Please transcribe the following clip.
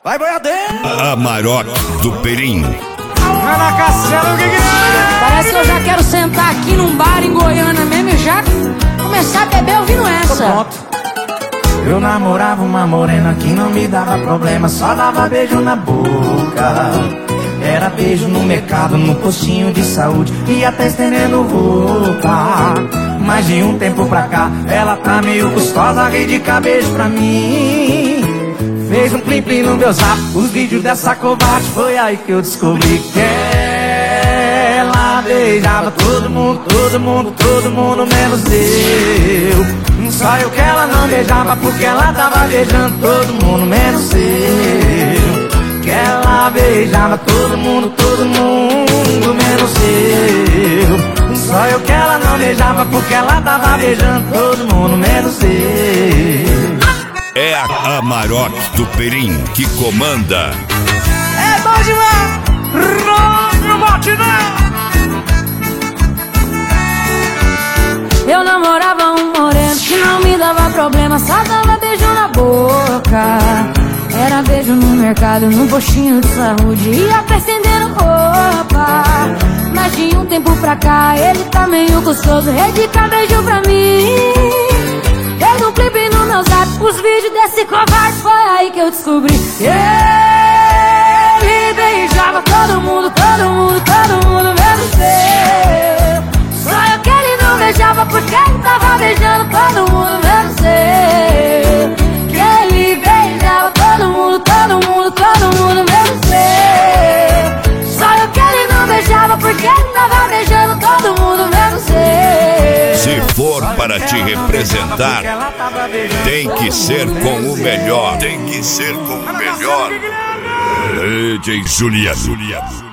Vai, boiadeiro! A Amarok do Perim. Vai na Castelo, o que é? Parece que eu já quero sentar aqui num bar em Goiânia mesmo e já começar a beber ouvindo essa. Pronto. Eu namorava uma morena que não me dava problema, só dava beijo na boca. Era beijo no mercado, no postinho de saúde e até estendendo roupa. Mas de um tempo pra cá, ela tá meio gostosa, ri de cabeça pra mim. Fez um plim-plim no meu zap, os vídeos dessa covarde. Foi aí que eu descobri que ela beijava todo mundo, todo mundo, todo mundo, menos eu. Só eu que ela não beijava porque ela tava beijando todo mundo, menos eu. Que ela beijava todo mundo, menos eu. Só eu que ela não beijava porque ela tava beijando todo mundo, menos eu. É a Amarok do Perim que comanda. É bom demais! Não bote não! Eu namorava um moreno que não me dava problema, só dava beijo na boca. Era beijo no mercado, no postinho de saúde e até estendendo roupa. Mas de um tempo pra cá, ele tá meio gostoso, dedica beijo pra mim. Fez um clipe no meu zap, os vídeos desse covarde. Foi aí que eu descobri que ele beijava todo mundo, todo mundo, todo mundo, menos eu. Só eu que ele não beijava porque ele tava beijando todo mundo, menos eu. Que ele beijava todo mundo, todo mundo, todo mundo, menos eu. Só eu que ele não beijava porque ele tava beijando todo mundo, menos eu. Se for para te representar, tem que ser com o melhor. Tem que ser com o melhor. DJ Juliano.